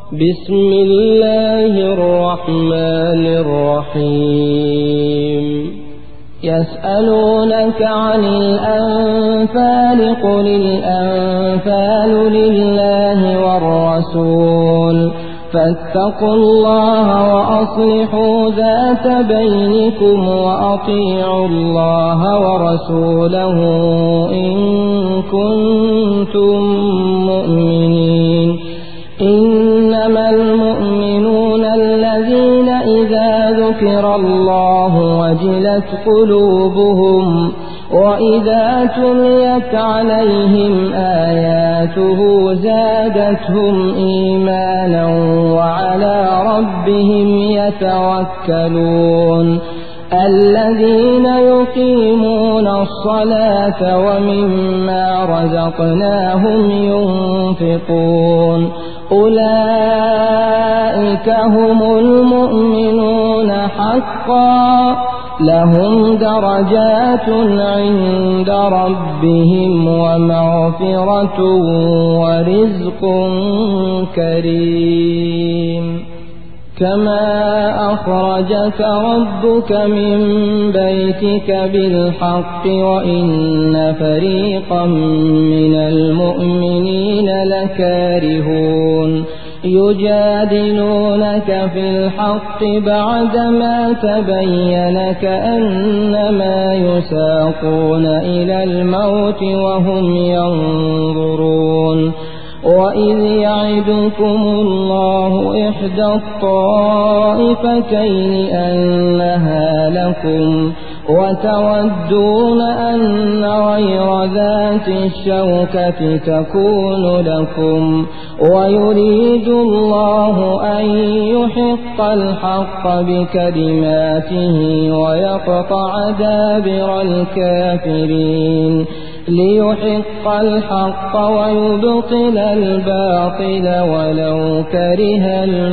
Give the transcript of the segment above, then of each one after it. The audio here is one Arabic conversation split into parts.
بسم الله الرحمن الرحيم يسألونك عن الأنفال قل الأنفال لله والرسول فاتقوا الله وأصلحوا ذات بينكم وأطيعوا الله ورسوله إن كنتم مؤمنين إنما المؤمنون الذين إذا ذكر الله وجلت قلوبهم وإذا تليت عليهم آياته زادتهم إيمانا وعلى ربهم يتوكلون الذين يقيمون الصلاة ومما رزقناهم ينفقون أولئك هم المؤمنون حقا لهم درجات عند ربهم ومغفرة ورزق كريم كما أخرجك ربك من بيتك بالحق وإن فريقا من المؤمنين لكارهون يجادلونك في الحق بعدما تبين كأنما يساقون إلى الموت وهم ينظرون وإذ يعدكم الله إحدى الطائفتين أنها لكم وتودون أن غير ذات الشوكة تكون لكم ويريد الله أن يحق الحق بكلماته ويقطع دابر الكافرين ليحق الحق ويبطل الباطل ولو كره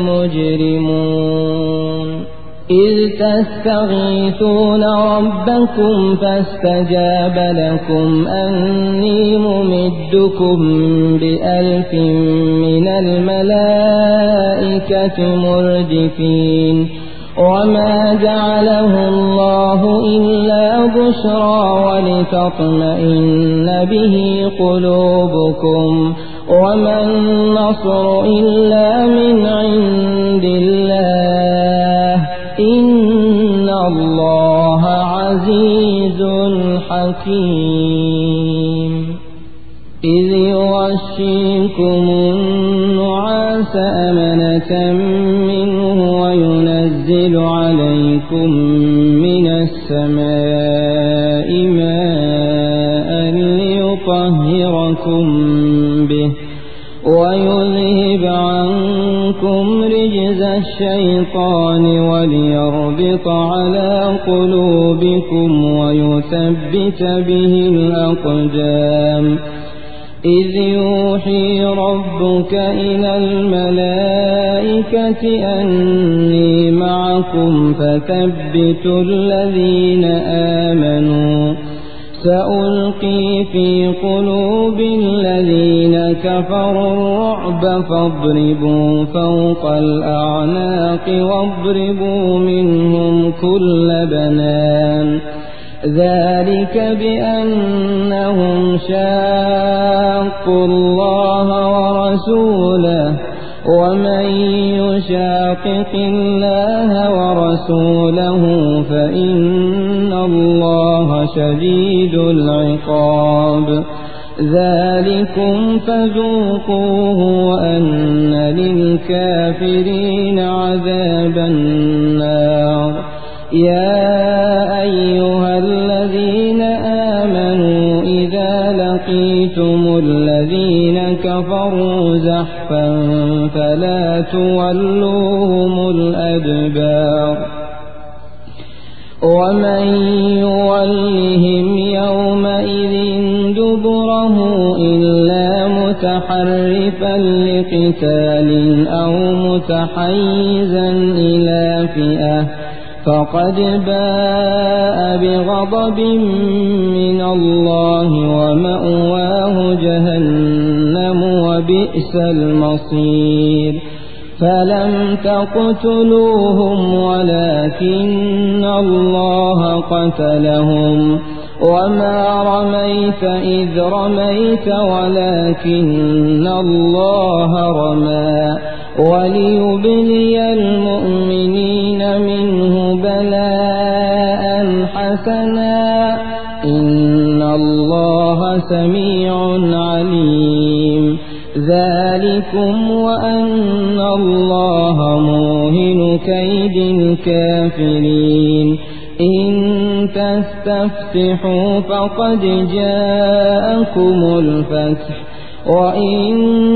المجرمون إذ تستغيثون ربكم فاستجاب لكم أني ممدكم ب1000 من الملائكة مردفين وما جعله الله إلا بشرى ولتطمئن به قلوبكم وما النصر إلا من عند الله إن الله عزيز حكيم إذ يغشيكم النعاس أمنة منه وينزل عليكم من السماء ماء ليطهركم به ويذهب عنكم رجز الشيطان وليربط على قلوبكم ويثبت به الأقدام إذ يوحي ربك إلى الملائكة أني معكم فثبتوا الذين آمنوا سألقي في قلوب الذين كفروا الرعب فاضربوا فوق الأعناق واضربوا منهم كل بنان ذلك بأنهم شاقوا الله ورسوله ومن يشاقق الله ورسوله فإن الله شديد العقاب ذلكم فذوقوه وأن للكافرين عذاب النار يا أيها الذين آمنوا إذا لقيتم الذين كفروا زحفا فلا تولوهم الأدبار ومن يولهم يومئذ دبره إلا متحرفا لقتال أو متحيزا إلى فئة فقد باء بغضب من الله ومأواه جهنم وبئس المصير فلم تقتلوهم ولكن الله قتلهم وما رميت إذ رميت ولكن الله رمى وليبلي المؤمنين منه بلاء حسنا إن الله سميع عليم ذلكم وأن الله موهن كيد الكافرين إن تستفتحوا فقد جاءكم الفتح وإن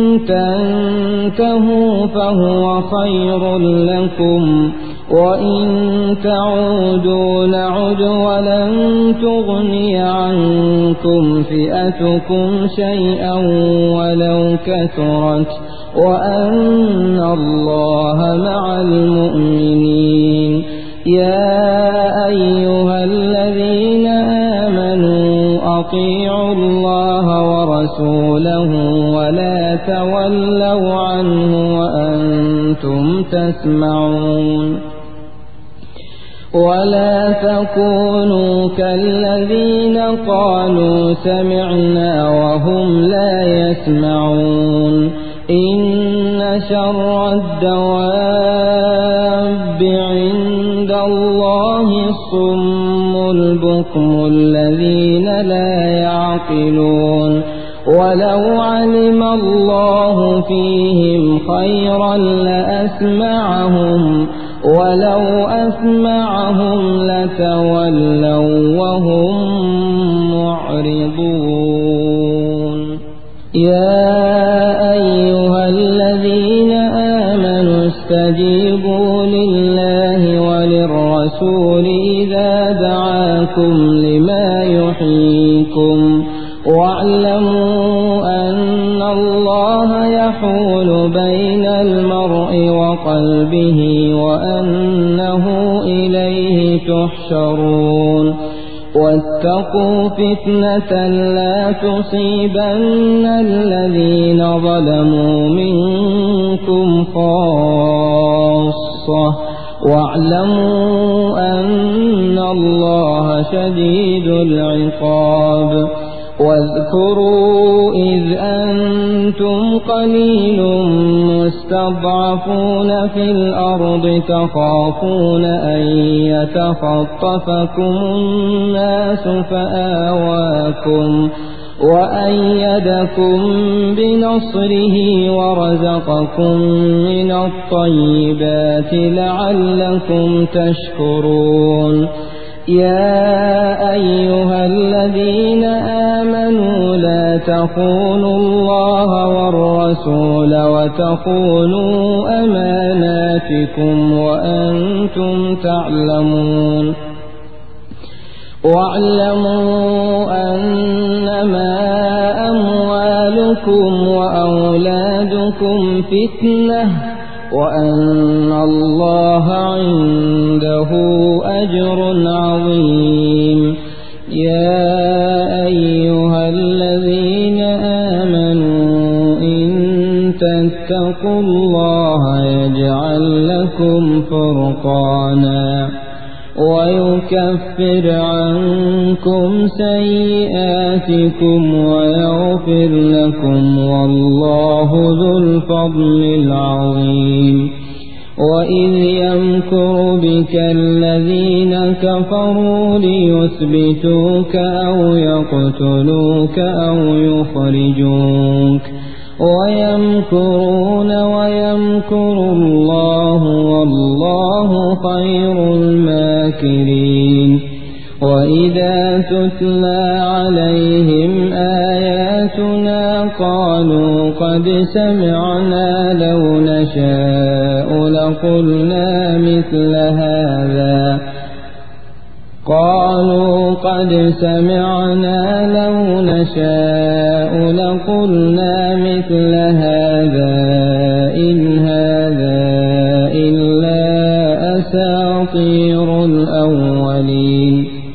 تنتهوا فهو خير لكم وإن تعودوا نعد ولن تغني عنكم فئتكم شيئا ولو كثرت وأن الله مع المؤمنين يا أيها الذين آمنوا أطيعوا الله ورسوله ولا تولوا عنه وأنتم تسمعون ولا تكونوا كالذين قالوا سمعنا وهم لا يسمعون إن شر الدواب عند الله الصم البكم الذين لا يعقلون ولو علم الله فيهم خيرا لأسمعهم ولو أسمعهم لتولوا وهم معرضون يا أيها الذين آمنوا استجيبوا لله وللرسول إذا دعاكم لما يحييكم واعلموا أن الله يحول بين المرء وقلبه وأنه إليه تحشرون واتقوا فتنة لا تصيبن الذين ظلموا منكم خاصة واعلموا أن الله شديد العقاب واذكروا إذ أنتم قليل مستضعفون في الأرض تخافون أن يتخطفكم الناس فآواكم وأيدكم بنصره ورزقكم من الطيبات لعلكم تشكرون يا أيها الذين آمنوا لا تخونوا الله والرسول وتخونوا أماناتكم وأنتم تعلمون واعلموا أنما أموالكم وأولادكم فتنة وأن الله عنده أجر عظيم يا أيها الذين آمنوا إن تتقوا الله يجعل لكم فرقانا ويكفر عنكم سيئاتكم ويغفر لكم والله ذو الفضل العظيم وإذ يمكر بك الذين كفروا ليثبتوك أو يقتلوك أو يخرجوك ويمكرون ويمكر الله والله خير الماكرين وإذا تتلى عليهم آياتنا قالوا قد سمعنا لو نشاء لقلنا مثل هذا قالوا قد سمعنا لو نشاء لقلنا مثل هذا إن هذا إلا أساطير الأولين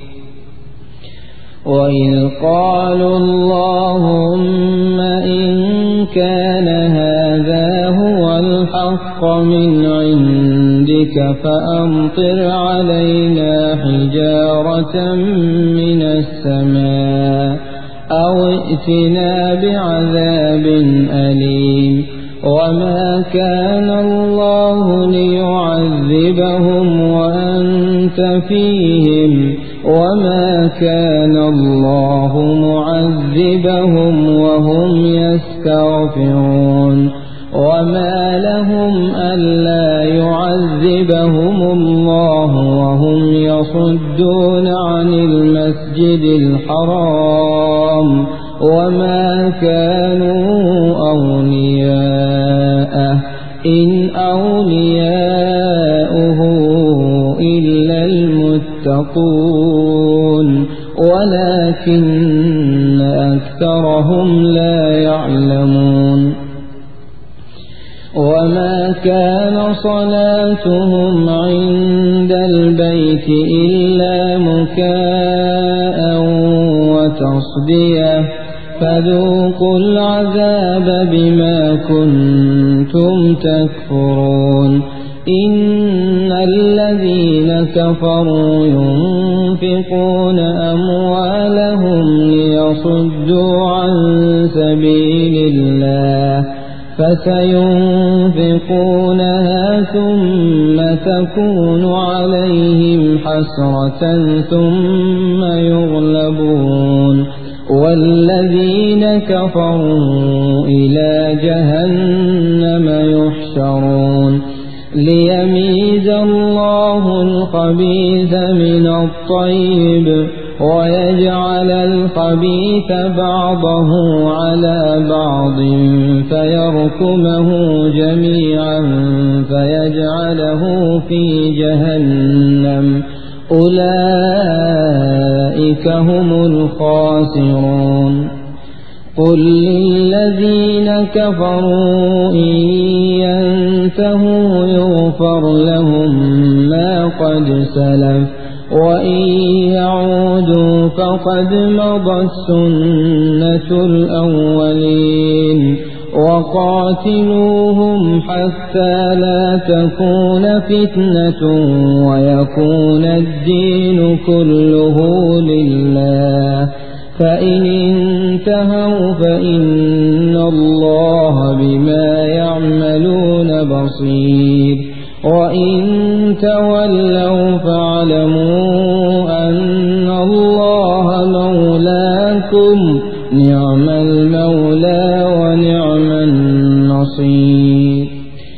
وإذ قالوا اللهم إن كان هذا هو الحق الحق من عندك فأمطر علينا حجارة من السماء أو ائتنا بعذاب أليم وما كان الله ليعذبهم وأنت فيهم وما كان الله معذبهم وهم يستغفرون وما لهم ألا يعذبهم الله وهم يصدون عن المسجد الحرام وما كانوا أولياءه إن أولياؤه إلا المتقون ولكن أكثرهم لا يعلمون وما كان صلاتهم عند البيت إلا مكاء وتصدية فذوقوا العذاب بما كنتم تكفرون إن الذين كفروا ينفقون أموالهم ليصدوا عن سبيل الله فسينفقونها ثم تكون عليهم حسرة ثم يغلبون والذين كفروا إلى جهنم يحشرون ليميز الله الخبيث من الطيب ويجعل الخبيث بعضه على بعض فيركمه جميعا فيجعله في جهنم أولئك هم الخاسرون قل للذين كفروا إن ينتهوا يغفر لهم ما قد سلف وإن يعودوا فقد مضت سنة الأولين وقاتلوهم حتى لا تكون فتنة ويكون الدين كله لله فإن انتهوا فإن الله بما يعملون بصير وإن تولوا فاعلموا أن الله مولاكم نعم المولى ونعم النصير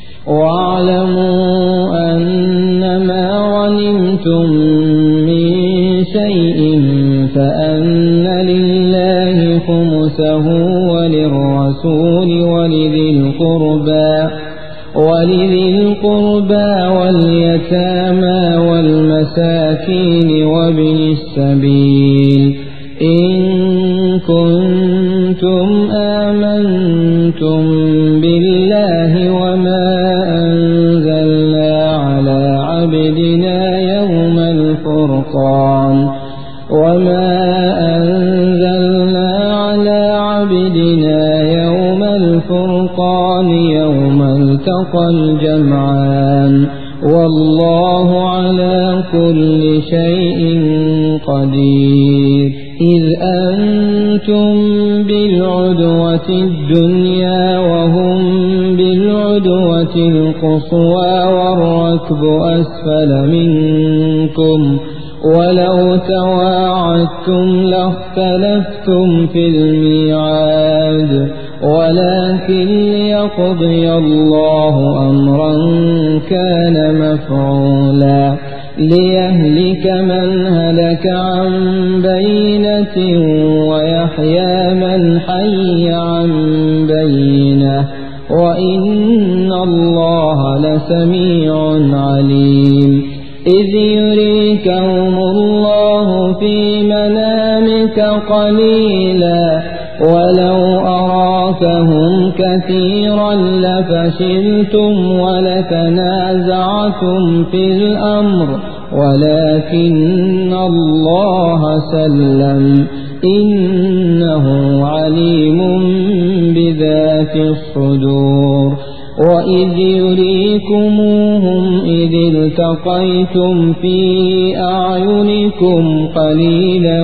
واعلموا أنما غنمتم من شيء فأن لله خمسه وللرسول ولذي القربى واليتامى والمساكين وابن السبيل إن كنتم آمنتم بالله وما أنزلنا على عبدنا يوم الفرقان يوم التقى الجمعان والله على كل شيء قدير إذ أنتم بالعدوة الدنيا وهم بالعدوة القصوى والركب أسفل منكم ولو تواعدتم لاختلفتم في الميعاد ولكن ليقضي الله أمرا كان مفعولا ليهلك من هلك عن بينة ويحيى من حي عن بينة وإن الله لسميع عليم إذ يريكهم الله في منامك قليلا ولو أراكهم كثيرا لفشلتم ولتنازعتم في الأمر ولكن الله سلم إنه عليم بذات الصدور وإذ يريكموهم إذ التقيتم في أعينكم قليلا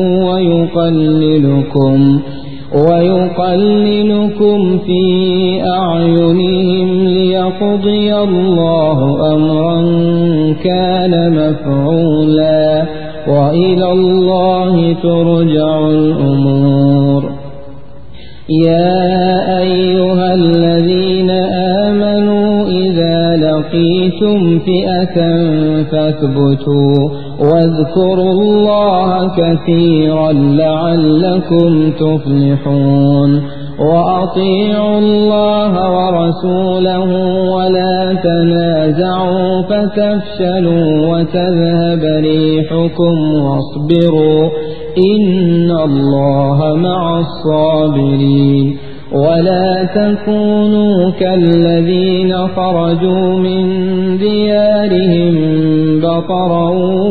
ويقللكم في أعينهم ليقضي الله أمرا كان مفعولا وإلى الله ترجع الأمور. يا أيها الذين آمنوا إذا لقيتم فئة فاثبتوا واذكروا الله كثيرا لعلكم تفلحون. وأطيعوا الله ورسوله ولا تنازعوا فتفشلوا وتذهب ريحكم واصبروا إن الله مع الصابرين. ولا تكونوا كالذين خرجوا من ديارهم بطرا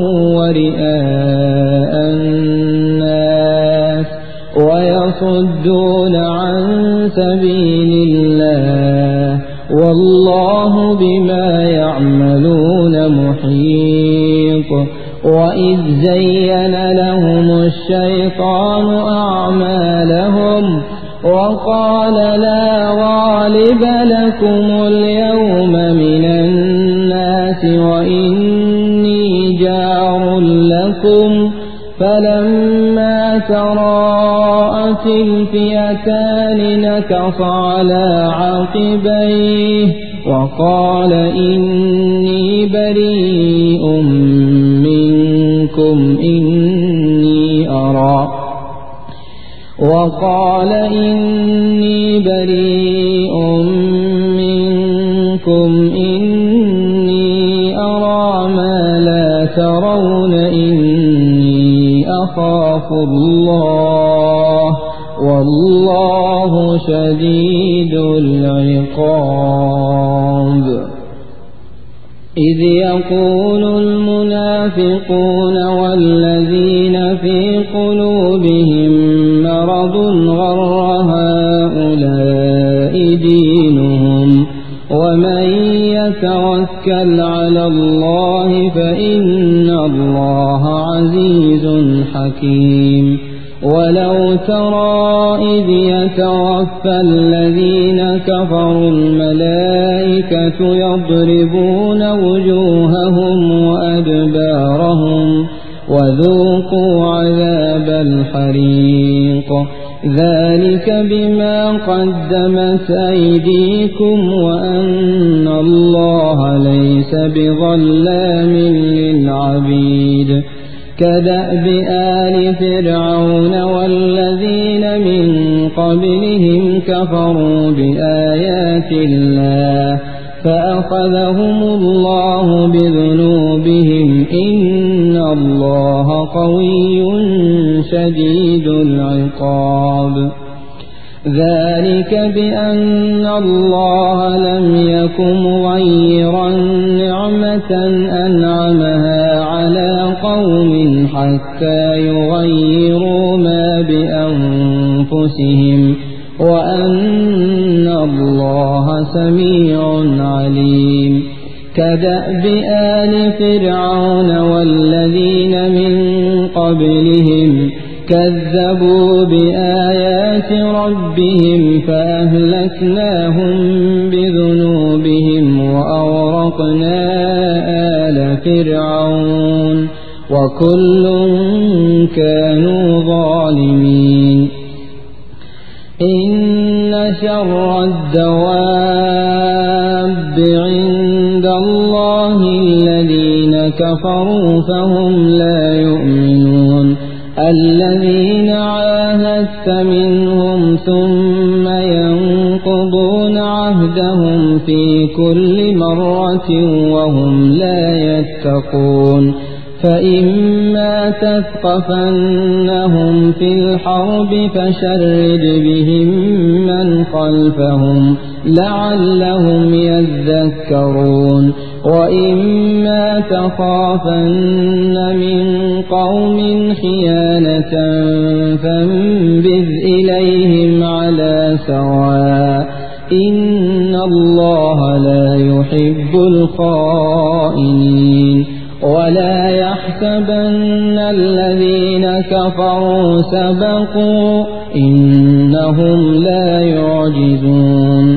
ورئاء الناس ويصدون عن سبيل الله والله بما يعملون محيط. وإذ زين لهم الشيطان أعمالهم وقال لا غالب لكم اليوم من الناس وإني جار لكم فلما تراءت الفئتان نكص على عقبيه وقال إني بريء منكم إني أرى ما لا ترون إني أخاف الله والله شديد العقاب. إذ يقول المنافقون والذين في قلوبهم مرض غر هؤلاء دينهم ومن يتوكل على الله فإن الله عزيز حكيم. ولو ترى إذ يتوفى الذين كفروا الملائكة يضربون وجوههم وأدبارهم وذوقوا عذاب الحريق ذلك بما قدمت أيديكم وأن الله ليس بظلام للعبيد. كدأب آل فرعون والذين من قبلهم كفروا بآيات الله فأخذهم الله بذنوبهم إن الله قوي شديد العقاب. ذلك بأن الله لم يكن مغيرا نعمة أنعمها على قوم حتى يغيروا ما بأنفسهم وأن الله سميع عليم. كدأب آل فرعون والذين من قبلهم كذبوا بآيات ربهم فأهلكناهم بذنوبهم وأغرقنا آل فرعون وكل كانوا ظالمين. إن شر الدواب عند الله الذين كفروا فهم لا يؤمنون. الذين عاهدت منهم ثم ينقضون عهدهم في كل مرة وهم لا يتقون. فإما تثقفنهم في الحرب فشرد بهم من خلفهم لعلهم يذكرون. وإما تخافن من قوم خيانة فانبذ إليهم على سواء إن الله لا يحب الخائنين ولا يحسبن الذين كفروا سبقوا إنهم لا يعجزون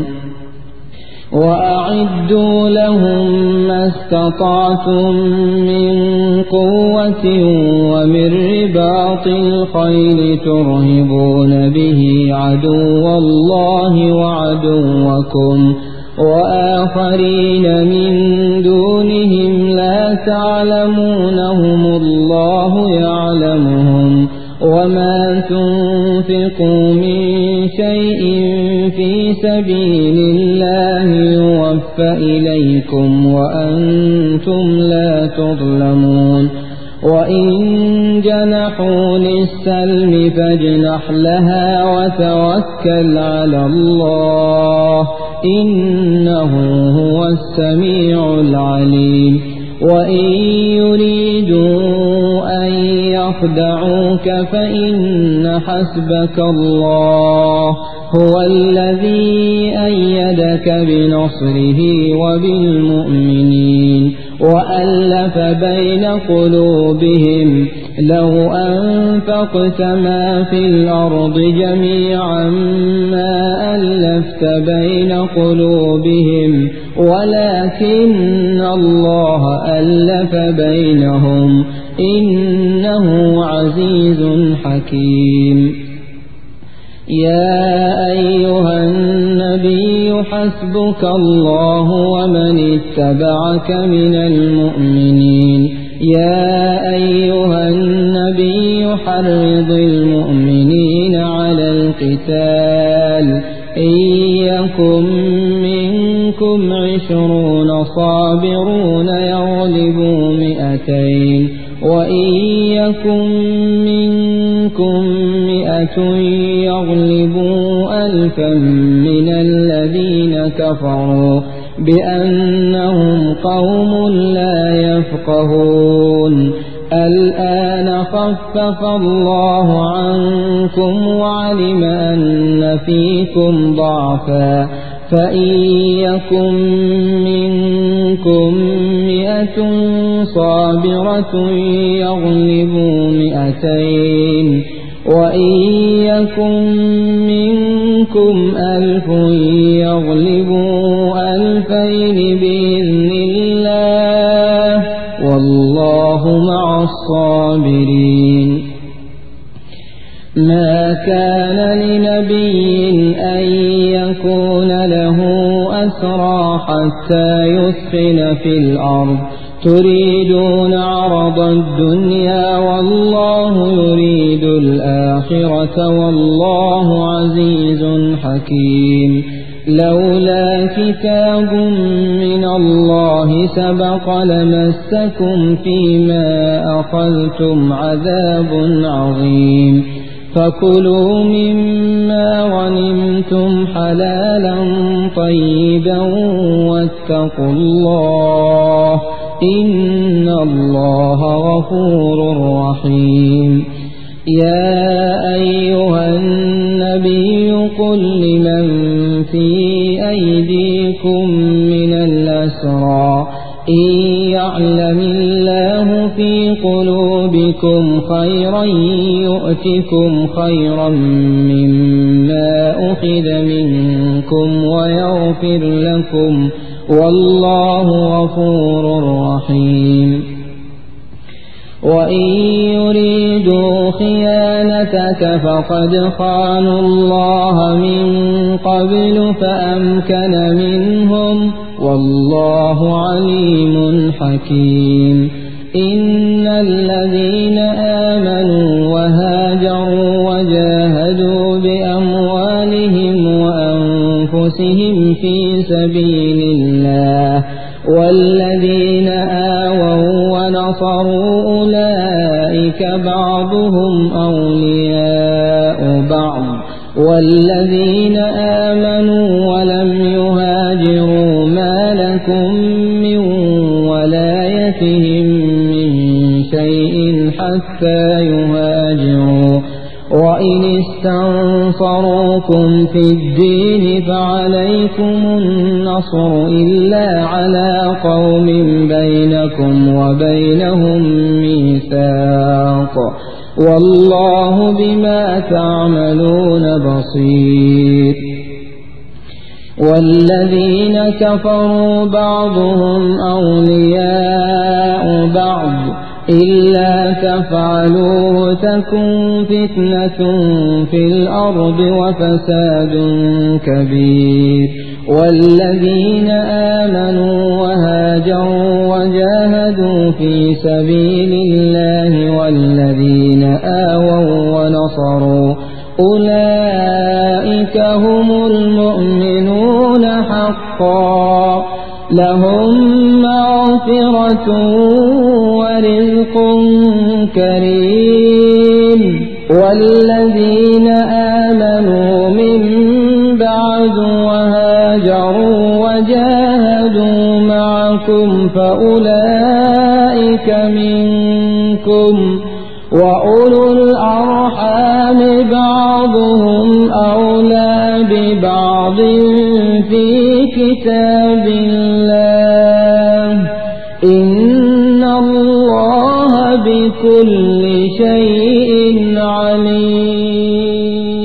وأعدوا لهم ما استطعتم من قوة ومن رباط الخيل ترهبون به عدو الله وعدوكم وآخرين من دونهم لا تعلمونهم الله يعلمهم وما تنفقوا من شيء في سبيل الله يوفى إليكم وأنتم لا تظلمون وإن جنحوا للسلم فاجنح لها وتوكل على الله إنه هو السميع العليم وإن يريدوا أن يخدعوك فإن حسبك الله هو الذي أيدك بنصره وبالمؤمنين وألف بين قلوبهم لو أنفقت ما في الأرض جميعا ما ألفت بين قلوبهم ولكن الله ألف بينهم إنه عزيز حكيم يا أيها النبي حسبك الله ومن اتبعك من المؤمنين يا أيها النبي حرض المؤمنين على القتال إن يكن منكم 20 صابرون يغلبوا 200 وإن يكن منكم 100 يغلبوا 1000 من الذين كفروا بأنهم قوم لا يفقهون الآن خفف الله عنكم وعلم أن فيكم ضعفا فإن يكن منكم 100 صابرة يغلبوا 200 وإن يكن منكم 1000 يغلبوا 2000 بإذن الله والله مع الصابرين ما كان لنبي أن يكون له أسرى حتى يثخن في الأرض تريدون عرض الدنيا والله يريد الآخرة والله عزيز حكيم لولا كتاب من الله سبق لمسكم فيما أخذتم عذاب عظيم فكلوا مما غنمتم حلالا طيبا واتقوا الله إن الله غفور رحيم يا أيها النبي قل لمن في أيديكم من الأسرى إن يعلم الله في قلوبكم خيرا يؤتكم خيرا مما أخذ منكم ويغفر لكم والله غفور رحيم وإن يريدوا خيانتك فقد خانوا الله من قبل فأمكن منهم والله عليم حكيم إن الذين آمنوا وهاجروا وجاهدوا بأموالهم وأنفسهم في سبيل الله والذين آووا ونصروا أولئك بعضهم أولياء بعض والذين آمنوا ولم يهاجروا ما لكم من ولايتهم من شيء حتى يهاجروا وإن استنصروكم في الدين فعليكم النصر إلا على قوم بينكم وبينهم ميثاق والله بما تعملون بصير والذين كفروا بعضهم أولياء بعض إلا تفعلوه تكن فتنة في الأرض وفساد كبير والذين آمنوا وهاجروا وجاهدوا في سبيل الله والذين آووا ونصروا أولئك هم المؤمنون حقا لهم مغفرة ورزق كريم والذين آمنوا من بعد وهاجروا وجاهدوا معكم فأولئك منكم وأولو الأرحام بعضهم أولى ببعض في كتاب الله إن الله بكل شيء عليم.